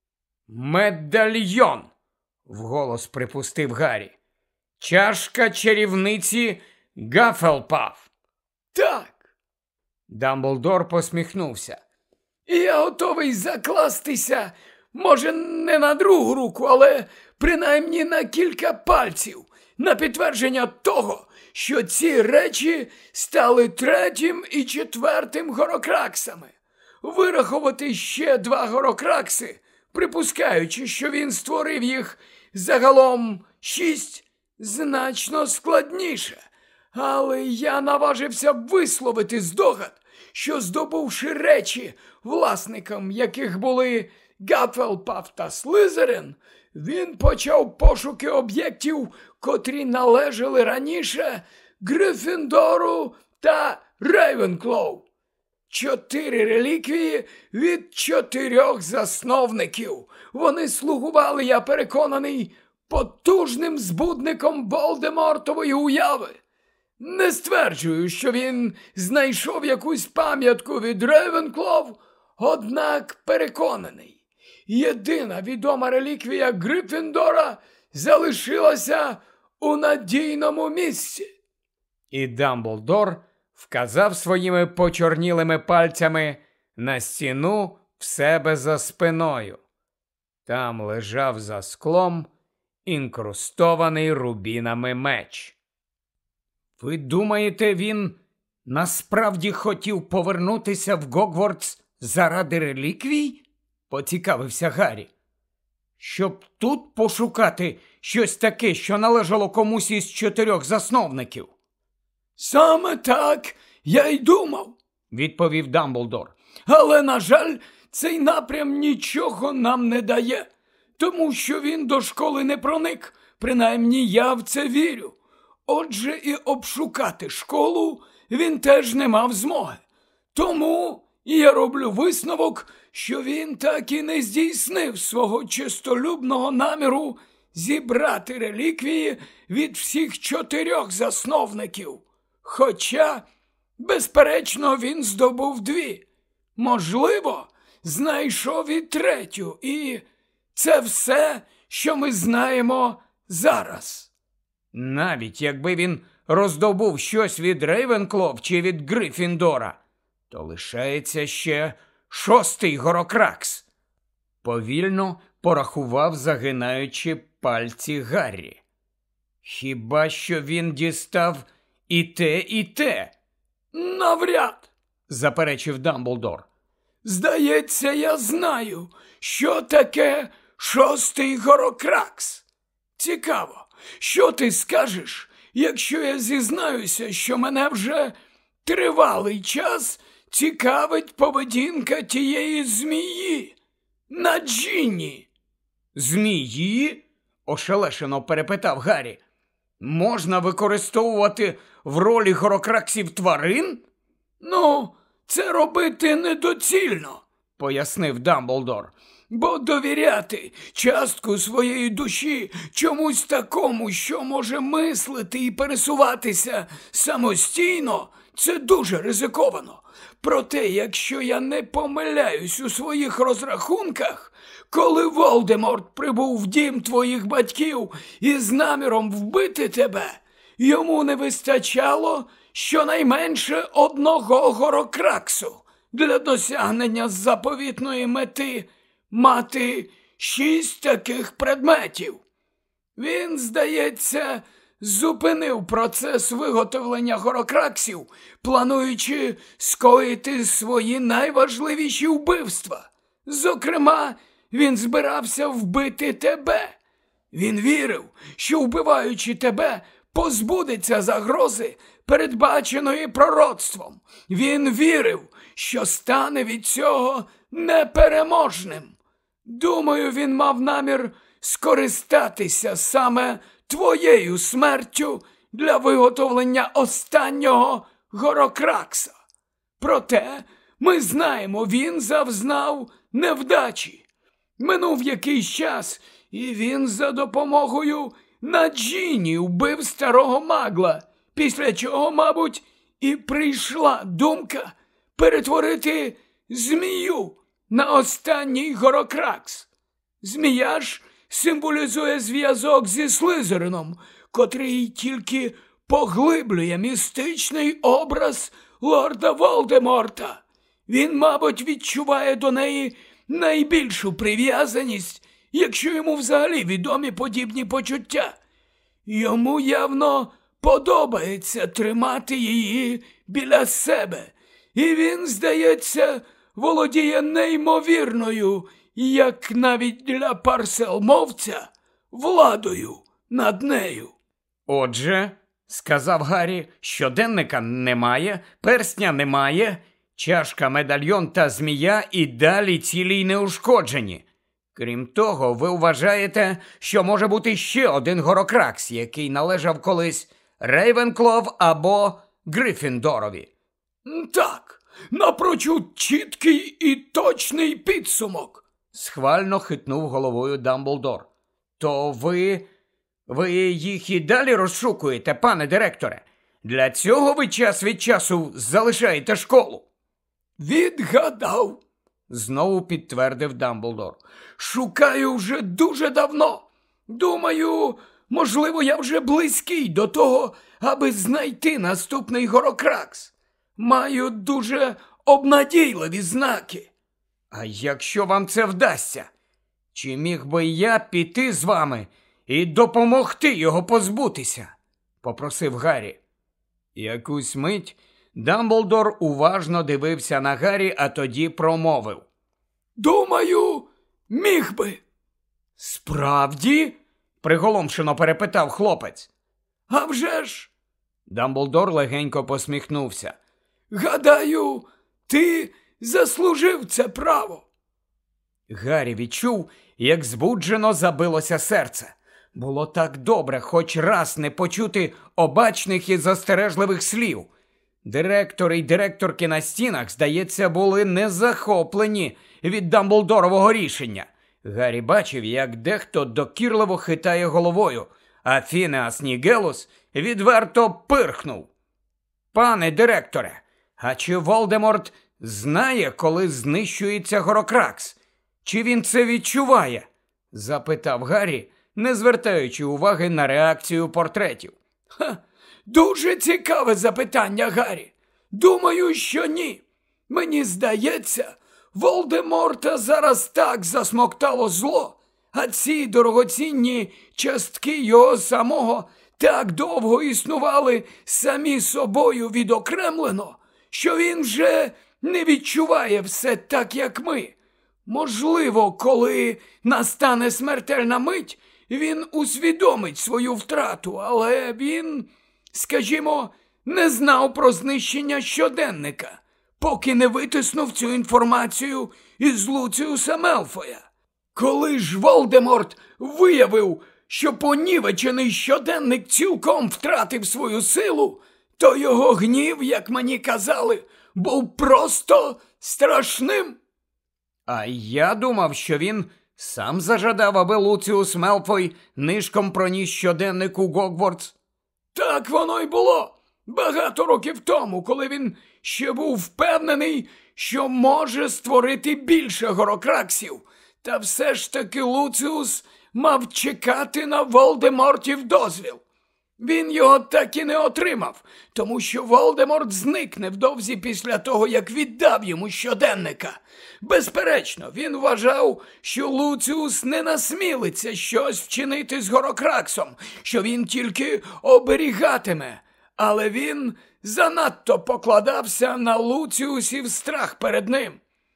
«Медальйон!» – вголос припустив Гаррі. «Чашка чарівниці Гафелпаф!» «Так!» Дамблдор посміхнувся. «І я готовий закластися, може, не на другу руку, але принаймні на кілька пальців, на підтвердження того, що ці речі стали третім і четвертим горокраксами. Вирахувати ще 2 горокракси, припускаючи, що він створив їх загалом 6, значно складніше. Але я наважився висловити здогад, що, здобувши речі, власником яких були Гафелпаф та Слизерин, він почав пошуки об'єктів, котрі належали раніше Гриффіндору та Рейвенклоу. 4 реліквії від 4 засновників. Вони слугували, я переконаний, потужним збудником Волдемортової уяви. Не стверджую, що він знайшов якусь пам'ятку від Рейвенклоу, однак переконаний. Єдина відома реліквія Гриффіндора залишилася у надійному місці. І Дамблдор вказав своїми почорнілими пальцями на стіну в себе за спиною. Там лежав за склом інкрустований рубінами меч. Ви думаєте, він насправді хотів повернутися в Гогвартс заради реліквій? Поцікавився Гаррі. Щоб тут пошукати щось таке, що належало комусь із 4 засновників? Саме так я й думав, відповів Дамблдор. Але, на жаль, цей напрям нічого нам не дає, тому що він до школи не проник, принаймні я в це вірю. Отже, і обшукати школу він теж не мав змоги. Тому я роблю висновок, що він так і не здійснив свого чистолюбного наміру зібрати реліквії від всіх 4 засновників. Хоча, безперечно, він здобув 2. Можливо, знайшов і 3. І це все, що ми знаємо зараз. Навіть якби він роздобув щось від Рейвенклов чи від Грифіндора, то лишається ще 6-й Горокракс. Повільно порахував, загинаючи пальці Гаррі. Хіба що він дістав і те, і те? Навряд, заперечив Дамблдор. Здається, я знаю, що таке 6-й Горокракс. Цікаво, що ти скажеш, якщо я зізнаюся, що мене вже тривалий час цікавить поведінка тієї змії на Джинні? Змії? Ошелешено перепитав Гаррі. Можна використовувати в ролі горокраксів тварин? Ну, це робити недоцільно, пояснив Дамблдор. Бо довіряти частку своєї душі чомусь такому, що може мислити і пересуватися самостійно, це дуже ризиковано. Проте, якщо я не помиляюсь у своїх розрахунках, коли Волдеморт прибув в дім твоїх батьків із наміром вбити тебе, йому не вистачало щонайменше 1 Горокраксу для досягнення заповітної мети мати 6 таких предметів. Він, здається, зупинив процес виготовлення горокраксів, плануючи скоїти свої найважливіші вбивства. Зокрема, він збирався вбити тебе. Він вірив, що, вбиваючи тебе, позбудеться загрози, передбаченої пророцтвом. Він вірив, що стане від цього непереможним. Думаю, він мав намір скористатися саме твоєю смертю для виготовлення останнього Горокракса. Проте, ми знаємо, він завзнав невдачі. Минув якийсь час, і він за допомогою Наджіні вбив старого магла, після чого, мабуть, і прийшла думка перетворити змію на останній Горокракс. Змія ж символізує зв'язок зі Слизерином, котрий тільки поглиблює містичний образ лорда Волдеморта. Він, мабуть, відчуває до неї найбільшу прив'язаність, якщо йому взагалі відомі подібні почуття. Йому явно подобається тримати її біля себе, і він, здається, володіє неймовірною, як навіть для парселмовця, владою над нею. Отже, сказав Гаррі, щоденника немає, персня немає, чашка, медальйон та змія і далі цілі й неушкоджені. Крім того, ви вважаєте, що може бути ще один Горокракс, який належав колись Рейвенклов або Грифіндорові? Так, напрочуд чіткий і точний підсумок, схвально хитнув головою Дамблдор. То ви їх і далі розшукуєте, пане директоре? Для цього ви час від часу залишаєте школу? Відгадав, знову підтвердив Дамблдор. Шукаю вже дуже давно. Думаю, можливо, я вже близький до того, аби знайти наступний Горокракс. Маю дуже обнадійливі знаки. А якщо вам це вдасться, чи міг би я піти з вами і допомогти його позбутися? Попросив Гаррі. Якусь мить Дамблдор уважно дивився на Гаррі, а тоді промовив. Думаю, міг би. Справді? Приголомшено перепитав хлопець. А вже ж. Дамблдор легенько посміхнувся. Гадаю, ти заслужив це право. Гаррі відчув, як збуджено забилося серце. Було так добре хоч раз не почути обачних і застережливих слів. Директори й директорки на стінах, здається, були не захоплені від Дамблдорового рішення. Гаррі бачив, як дехто докірливо хитає головою, а Фінеас Нігелус відверто пирхнув. Пане директоре, а чи Волдеморт знає, коли знищується Горокракс? Чи він це відчуває? Запитав Гаррі, не звертаючи уваги на реакцію портретів. Дуже цікаве запитання, Гаррі. Думаю, що ні. Мені здається, Волдеморта зараз так засмоктало зло, а ці дорогоцінні частки його самого так довго існували самі собою відокремлено, що він вже не відчуває все так, як ми. Можливо, коли настане смертельна мить, він усвідомить свою втрату, але він, скажімо, не знав про знищення щоденника, поки не витиснув цю інформацію із Луціуса Мелфоя. Коли ж Волдеморт виявив, що понівечений щоденник цілком втратив свою силу, то його гнів, як мені казали, був просто страшним. А я думав, що він сам зажадав, аби Луціус Мелфой нишком проніс щоденник у Гогвартс. Так воно й було. Багато років тому, коли він ще був впевнений, що може створити більше горокраксів. Та все ж таки Луціус мав чекати на Волдемортів дозвіл. Він його так і не отримав, тому що Волдеморт зник невдовзі після того, як віддав йому щоденника. Безперечно, він вважав, що Луціус не насмілиться щось вчинити з горокраксом, що він тільки оберігатиме. Але він занадто покладався на Луціусів страх перед ним.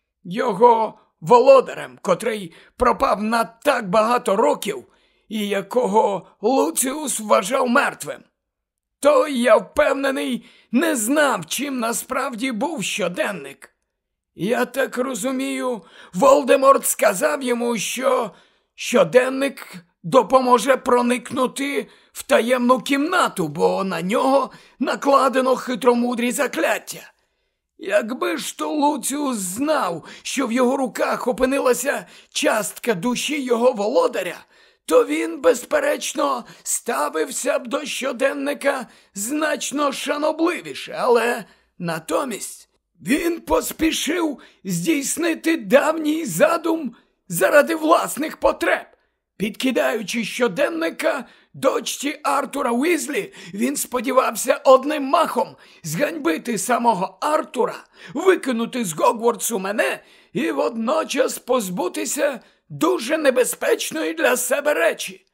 Його володарем, котрий пропав на так багато років, і якого Луціус вважав мертвим. Той, я впевнений, не знав, чим насправді був щоденник. Я так розумію, Волдеморт сказав йому, що щоденник допоможе проникнути в таємну кімнату, бо на нього накладено хитромудрі закляття. Якби ж то Луціус знав, що в його руках опинилася частка душі його володаря, то він, безперечно, ставився б до щоденника значно шанобливіше, але натомість він поспішив здійснити давній задум заради власних потреб. Підкидаючи щоденника дочці Артура Уізлі, він сподівався одним махом зганьбити самого Артура, викинути з Гогвартсу мене і водночас позбутися дуже небезпечної для себе речі.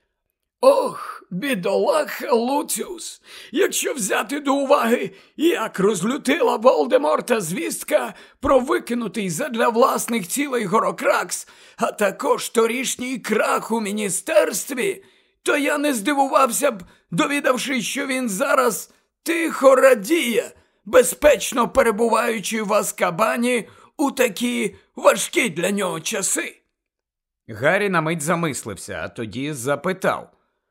Ох, бідолаха Луціус! Якщо взяти до уваги, як розлютила Волдеморта звістка про викинутий задля власних цілей горокракс, а також торішній крах у міністерстві, то я не здивувався б, довідавшись, що він зараз тихо радіє, безпечно перебуваючи в Азкабані у такі важкі для нього часи. Гаррі на мить замислився, а тоді запитав.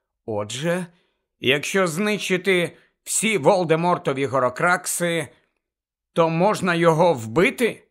Отже, якщо знищити всі Волдемортові горокракси, то можна його вбити?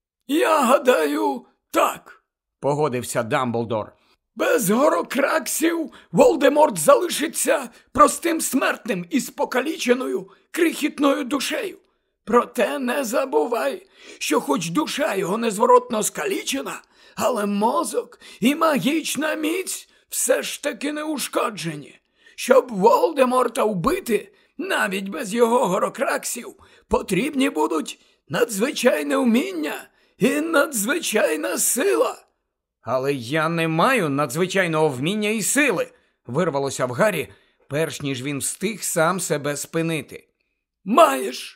Я гадаю, так, погодився Дамблдор. Без горокраксів Волдеморт залишиться простим смертним із покаліченою крихітною душею. Проте не забувай, що хоч душа його незворотно скалічена, але мозок і магічна міць все ж таки не ушкоджені. Щоб Волдеморта вбити, навіть без його горокраксів, потрібні будуть надзвичайне вміння і надзвичайна сила. Але я не маю надзвичайного вміння і сили, вирвалося в Гаррі, перш ніж він встиг сам себе спинити. Маєш,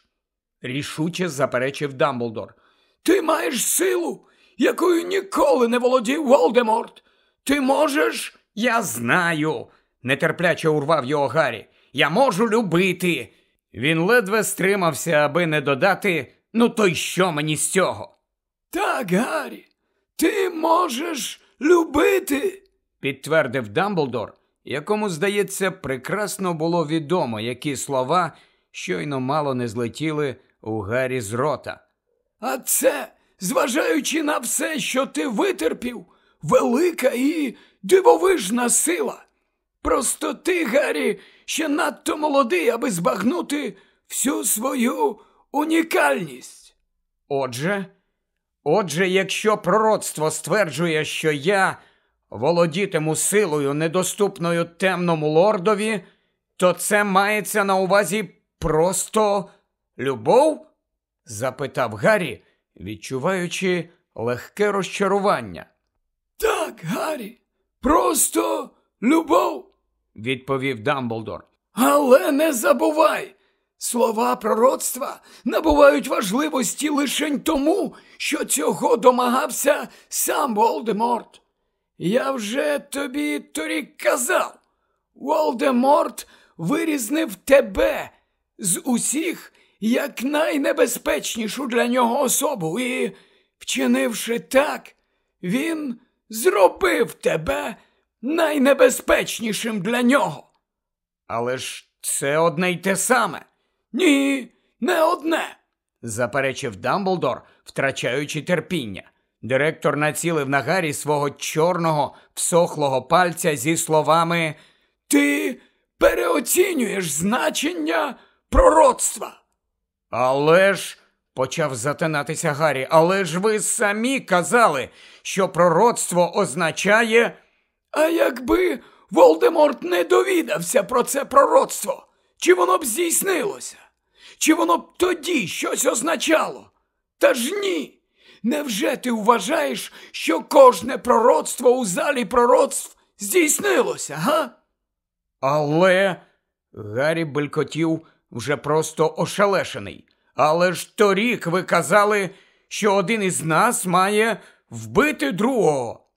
рішуче заперечив Дамблдор. Ти маєш силу, якою ніколи не володів Волдеморт. Ти можеш... Я знаю, нетерпляче урвав його Гаррі. Я можу любити. Він ледве стримався, аби не додати, ну то й що мені з цього? Так, Гаррі, ти можеш любити, підтвердив Дамблдор, якому, здається, прекрасно було відомо, які слова щойно мало не злетіли у Гаррі з рота. А це, зважаючи на все, що ти витерпів, велика і дивовижна сила. Просто ти, Гаррі, ще надто молодий, аби збагнути всю свою унікальність. Отже, якщо пророцтво стверджує, що я володітиму силою, недоступною темному лордові, То це мається на увазі просто любов? Запитав Гаррі, відчуваючи легке розчарування. Так, Гаррі, просто любов, відповів Дамблдор. Але не забувай, слова пророцтва набувають важливості лише тому, що цього домагався сам Волдеморт. Я вже тобі торік казав, Волдеморт вирізнив тебе з усіх як найнебезпечнішу для нього особу і, вчинивши так, він зробив тебе найнебезпечнішим для нього. Але ж це одне й те саме. Ні, не одне, заперечив Дамблдор, втрачаючи терпіння. Директор націлив на Гаррі свого чорного, всохлого пальця зі словами «Ти переоцінюєш значення пророцтва». Але ж, почав затинатися Гаррі, але ж ви самі казали, що пророцтво означає... А якби Волдеморт не довідався про це пророцтво, чи воно б здійснилося? Чи воно б тоді щось означало? Та ж ні! Невже ти вважаєш, що кожне пророцтво у залі пророцтв здійснилося, га? Але... Гаррі белькотів вже просто ошелешений. Але ж торік ви казали, що один із нас має вбити другого.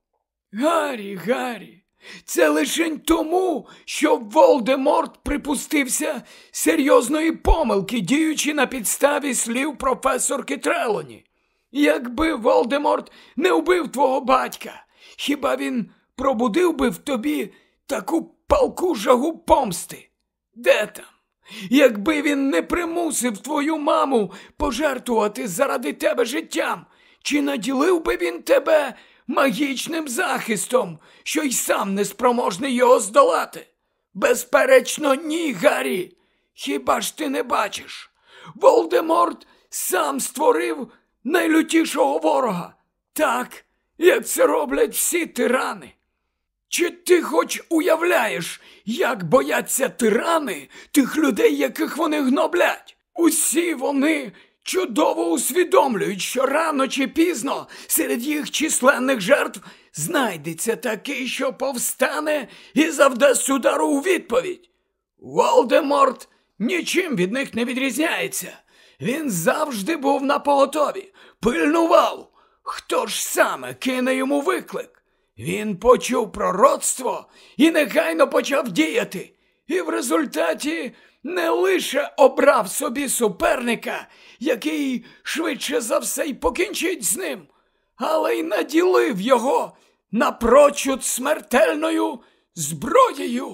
Гаррі, це лише тому, що Волдеморт припустився серйозної помилки, діючи на підставі слів професорки Трелоні. Якби Волдеморт не вбив твого батька, хіба він пробудив би в тобі таку палку жагу помсти? Де там? Якби він не примусив твою маму пожертвувати заради тебе життям, чи наділив би він тебе магічним захистом, що й сам неспроможний його здолати? Безперечно, ні, Гаррі. Хіба ж ти не бачиш? Волдеморт сам створив найлютішого ворога, так, як це роблять всі тирани. Чи ти хоч уявляєш, як бояться тирани тих людей, яких вони гноблять? Усі вони чудово усвідомлюють, що рано чи пізно серед їх численних жертв знайдеться такий, що повстане і завдасть удару у відповідь. Волдеморт нічим від них не відрізняється. Він завжди був напоготові, пильнував, хто ж саме кине йому виклик. Він почув пророцтво і негайно почав діяти. І в результаті не лише обрав собі суперника, який швидше за все й покінчить з ним, але й наділив його напрочуд смертельною зброєю.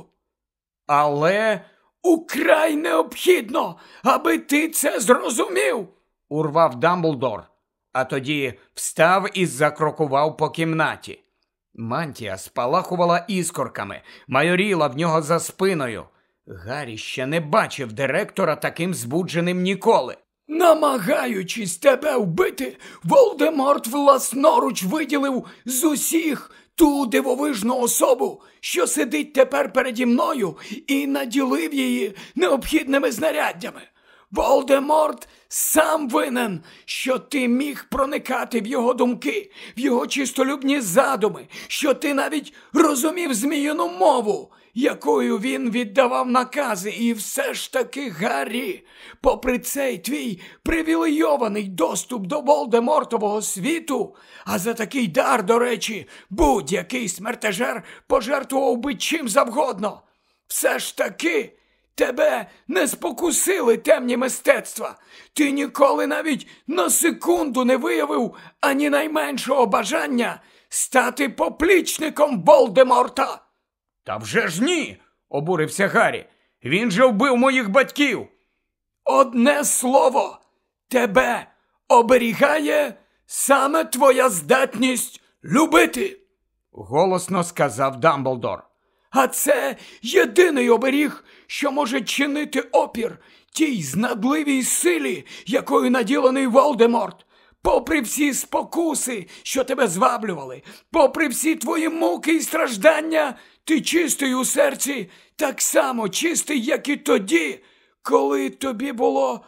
Але украй необхідно, аби ти це зрозумів, урвав Дамблдор, а тоді встав і закрокував по кімнаті. Мантія спалахувала іскорками, майоріла в нього за спиною. Гаррі ще не бачив директора таким збудженим ніколи. Намагаючись тебе вбити, Волдеморт власноруч виділив з усіх ту дивовижну особу, що сидить тепер переді мною, і наділив її необхідними знаряддями. Волдеморт сам винен, що ти міг проникати в його думки, в його чистолюбні задуми, що ти навіть розумів зміїну мову, якою він віддавав накази. І все ж таки, Гаррі, попри цей твій привілейований доступ до Волдемортового світу, а за такий дар, до речі, будь-який смертежер пожертвував би чим завгодно, все ж таки тебе не спокусили темні мистецтва. Ти ніколи навіть на секунду не виявив ані найменшого бажання стати поплічником Волдеморта. Та вже ж ні, обурився Гаррі. Він же вбив моїх батьків. Одне слово, тебе оберігає саме твоя здатність любити, голосно сказав Дамблдор. А це єдиний оберіг, що може чинити опір тій знадливій силі, якою наділений Волдеморт. попри всі спокуси, що тебе зваблювали, попри всі твої муки і страждання, ти чистий у серці, так само чистий, як і тоді, коли тобі було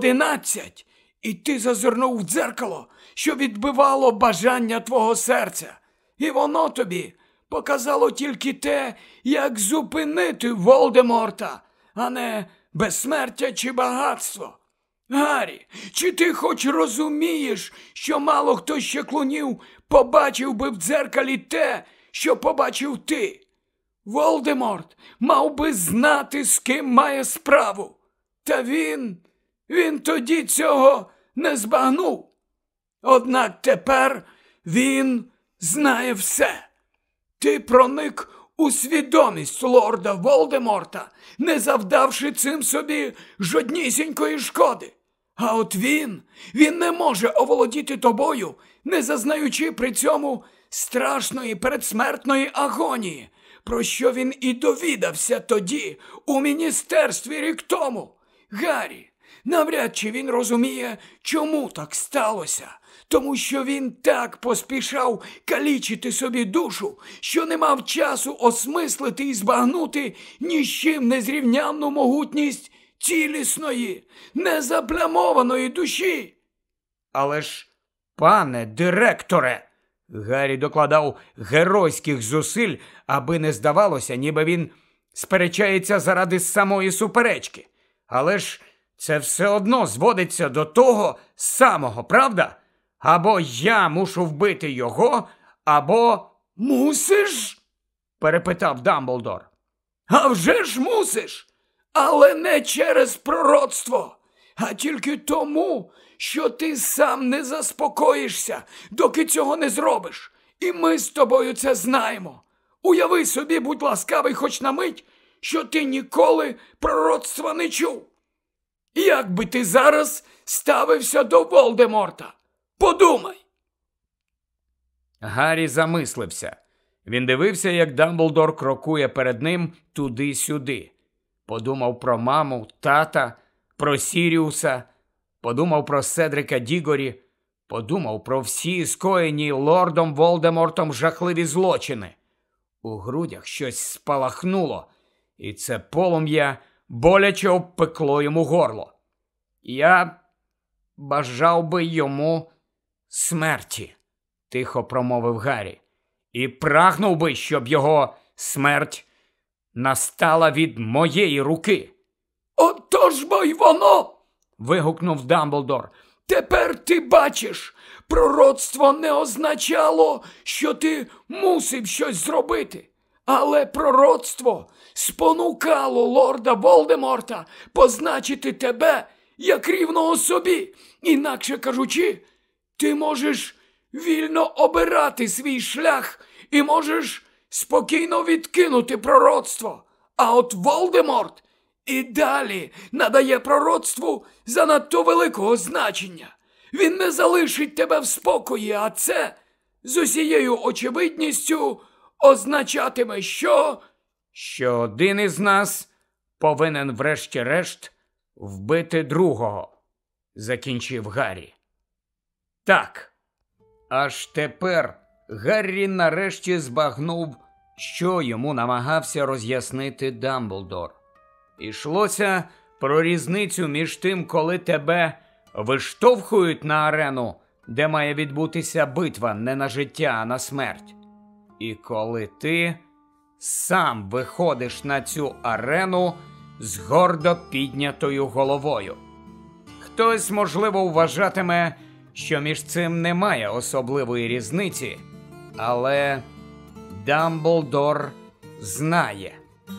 11, і ти зазирнув в дзеркало, що відбивало бажання твого серця. І воно тобі показало тільки те, як зупинити Волдеморта, а не безсмертя чи багатство. Гаррі, чи ти хоч розумієш, що мало хто з чаклунів побачив би в дзеркалі те, що побачив ти? Волдеморт мав би знати, з ким має справу. Та він тоді цього не збагнув. Однак тепер він знає все. Ти проник у свідомість лорда Волдеморта, не завдавши цим собі жоднісінької шкоди. А от він не може оволодіти тобою, не зазнаючи при цьому страшної передсмертної агонії, про що він і довідався тоді у міністерстві рік тому. Гаррі, навряд чи він розуміє, чому так сталося, тому що він так поспішав калічити собі душу, що не мав часу осмислити і збагнути ні з чим незрівнянну могутність цілісної, незаплямованої душі. Але ж, пане директоре, Гаррі докладав геройських зусиль, аби не здавалося, ніби він сперечається заради самої суперечки. Але ж це все одно зводиться до того самого, правда? Або я мушу вбити його, або... «Мусиш?» – перепитав Дамблдор. «А вже ж мусиш! Але не через пророцтво, а тільки тому, що ти сам не заспокоїшся, доки цього не зробиш. І ми з тобою це знаємо. Уяви собі, будь ласкавий, хоч на мить, що ти ніколи пророцтва не чув. Як би ти зараз ставився до Волдеморта? Подумай!» Гаррі замислився. Він дивився, як Дамблдор крокує перед ним туди-сюди. Подумав про маму, тата, про Сіріуса, подумав про Седрика Дігорі, подумав про всі скоєні лордом Волдемортом жахливі злочини. У грудях щось спалахнуло, і це полум'я боляче обпекло йому горло. «Я бажав би йому смерті», – тихо промовив Гаррі, «і прагнув би, щоб його смерть настала від моєї руки». «Отож бо й воно!» – вигукнув Дамблдор. «Тепер ти бачиш, пророцтво не означало, що ти мусив щось зробити. Але пророцтво спонукало лорда Волдеморта позначити тебе як рівного собі. Інакше кажучи, ти можеш вільно обирати свій шлях і можеш спокійно відкинути пророцтво. А от Волдеморт і далі надає пророцтву занадто великого значення. Він не залишить тебе в спокої, а це з усією очевидністю означатиме, що один із нас повинен врешті-решт вбити другого», – закінчив Гаррі. Так, аж тепер Гаррі нарешті збагнув, що йому намагався роз'яснити Дамблдор. Ішлося про різницю між тим, коли тебе виштовхують на арену, де має відбутися битва не на життя, а на смерть, і коли ти сам виходиш на цю арену з гордо піднятою головою. Хтось, можливо, вважатиме, що між цим немає особливої різниці, але Дамблдор знає.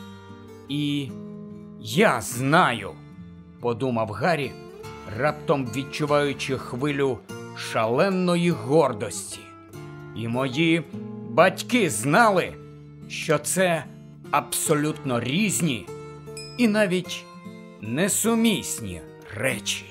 І я знаю, подумав Гаррі, раптом відчуваючи хвилю шаленої гордості. І мої батьки знали, що це абсолютно різні і навіть несумісні речі.